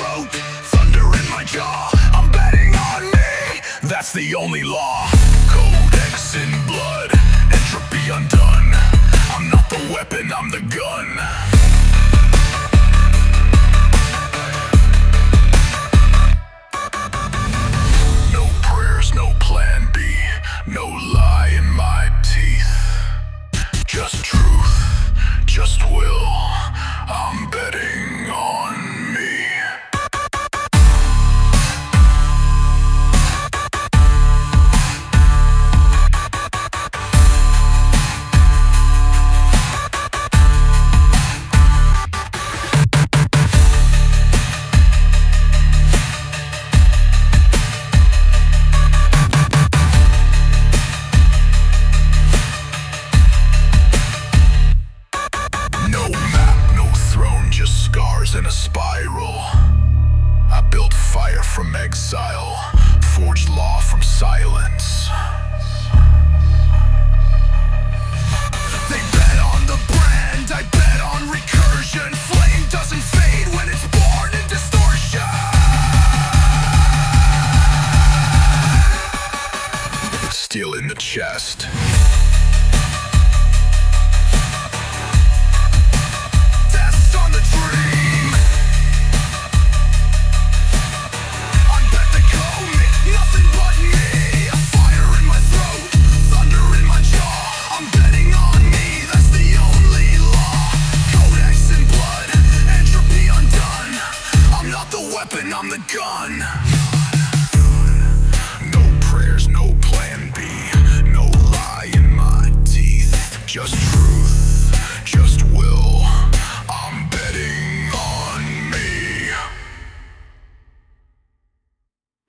throat, thunder in my jaw. I'm betting on me, that's the only law. Codex in blood, entropy undone. I'm not the weapon, I'm the gun. No prayers, no plan B, no lie in my teeth. Just truth, just will, I'm betting on me. In a spiral, I built fire from exile, forged law from silence. They bet on the brand, I bet on recursion. Flame doesn't fade when it's born in distortion. Steel in the chest. I'm the gun.